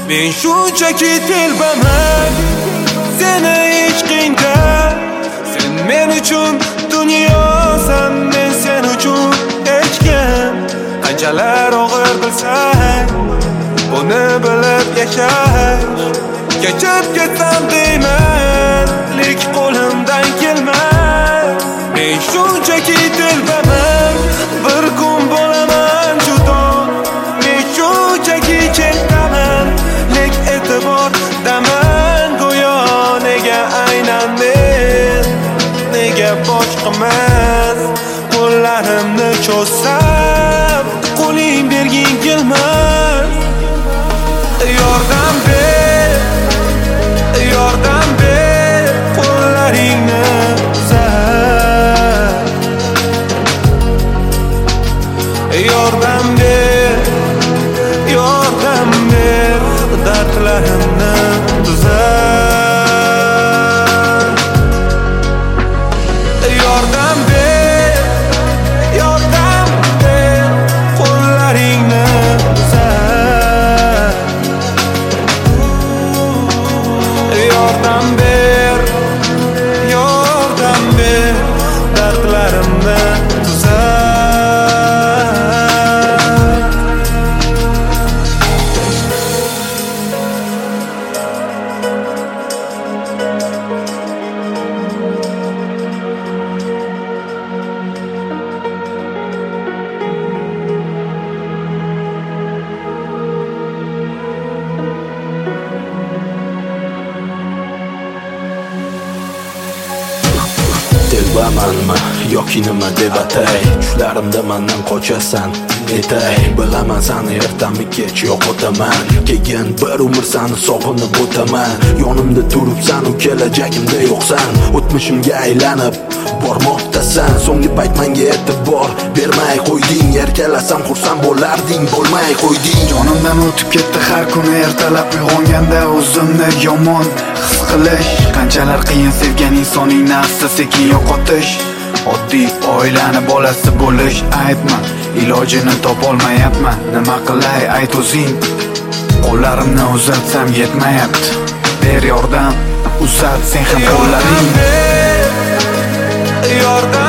Men shunchaki telbaman seni ishqingda. Sen men uchun dunyosan, men sen uchun hech kim. Qanchalar og'ir bilsang, buni bilib yashash. Kechib ketsam deyman, lek qo'limdan kelmas. Men shunchaki telbaman, bir kun bo'laman judo. Men shunchaki chekdaman, lek e'tibordaman go'yo. Nega aynan men, nega boshqamas? Qo'llarimni cho'zsam, qo'ling berging kelmas. Yordam ber, yordam ber, qo'llaringni uzat. Yordam ber, yordam ber, dardlarimni tuzat. Yordam ber, yordam ber, qo'llaringni uzat. Yordam ber, yordam ber, dardlarimni tuzat. Telbamanmi yoki nima deb atay, tushlarimda mendan qochasan etay. Bilaman sani ertami kech yo'qotaman, keyin bir umr sani sog'inib o'taman. Yonimda turibsan, u kelajagimda yo'qsan, o'tmishimga aylanib bormoqdasan. So'nggi payt menga e'tibor bermay qo'yding, erkalasam xursand bo'larding, bo'lmay qo'yding. Jonimdan o'tib ketdi har kuni ertalab uyg'onganda o'zimni yomon his qilish. Qanchalar qiyin sevgan insoningni asta sekin yo'qotish. Oddiy oilani bolasi bo'lish aybmi? Ilojini topolmayapman, nima qilay ayt o'zing. Qo'llarimni uzatsam yetmayapti, ber yordam, uzat sen ham qo'llaringni. Yordam